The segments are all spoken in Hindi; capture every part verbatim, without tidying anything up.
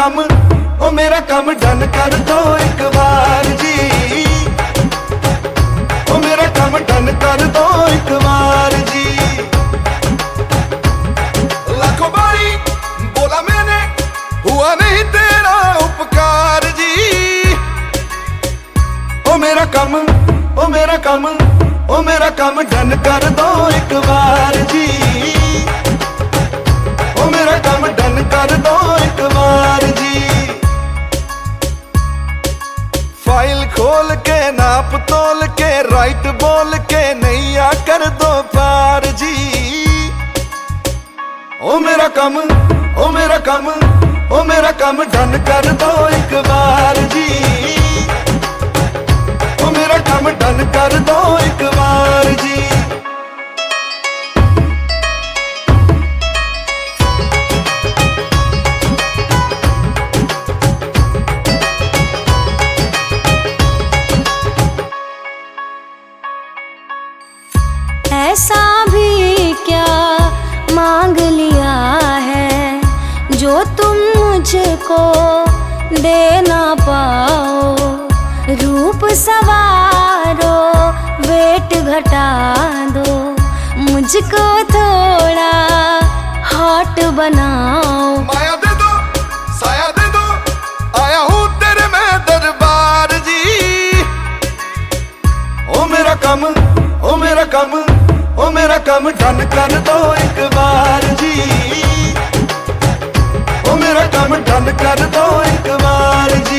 कम ओ मेरा कम डन कर दो एक बार जी। ओ मेरा कम डन कर दो एक बार जी। लाखों बारी बोला मैंने हुआ नहीं तेरा उपकार जी। ओ मेरा कम ओ मेरा कम ओ मेरा कम डन कर दो एक बार जी। ओ मेरा कम डन कर दो एक बार जी। फाइल खोल के नाप तोल के राइट बोल के नैया कर दो पार जी। ओ मेरा कम ओ मेरा कम ओ मेरा कम डन कर दो एक बार जी। ओ मेरा कम डन कर दो एक बार जी। ऐसा भी क्या मांग लिया है जो तुम मुझको दे ना पाओ। रूप सवारो वेट घटा दो मुझको थोड़ा हॉट बनाओ। माया दे दो साया दे दो आया हूँ तेरे मैं दरबार जी। ओ मेरा कम ओ मेरा कम ओ मेरा कम डन कर दो एक बार जी। ओ मेरा कम डन कर दो एक बार जी।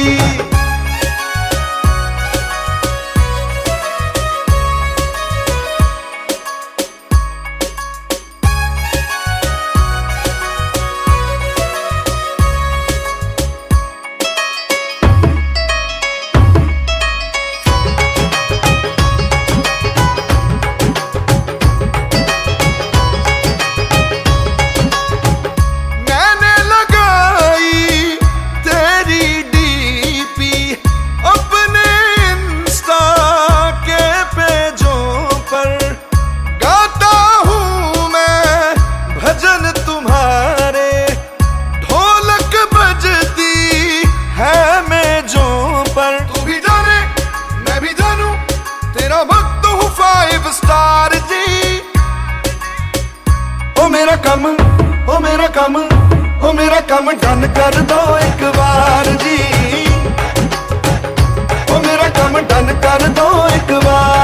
फाइव स्टार जी। ओ मेरा कम ओ मेरा कम ओ मेरा कम डन कर दो एक बार जी। ओ मेरा कम डन कर दो एक बार।